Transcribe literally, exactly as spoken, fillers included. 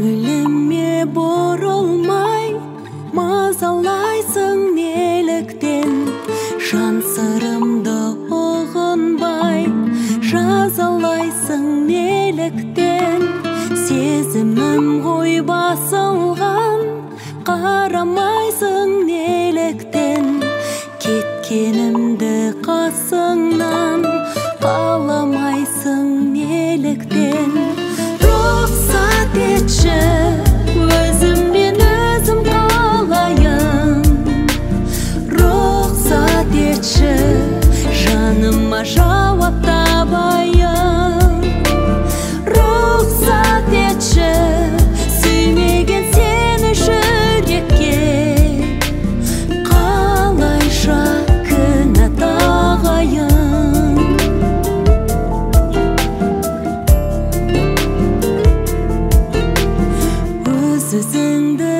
көңіліме бұрылмай мазалайсың неліктен, жан сырымды ұғынбай жазалайсың неліктен. Сезімім ғой басылған, қарамайсың неліктен, кеткенімді қасыңнан қаламайсың неліктен. Рұқсат етші өзіммен өзім қалайын, рұқсат етші жаныма жауап табайын. Рұқсат етші сүймеген сені жүрекке қалайша кінә тағайын. Өз өзіңді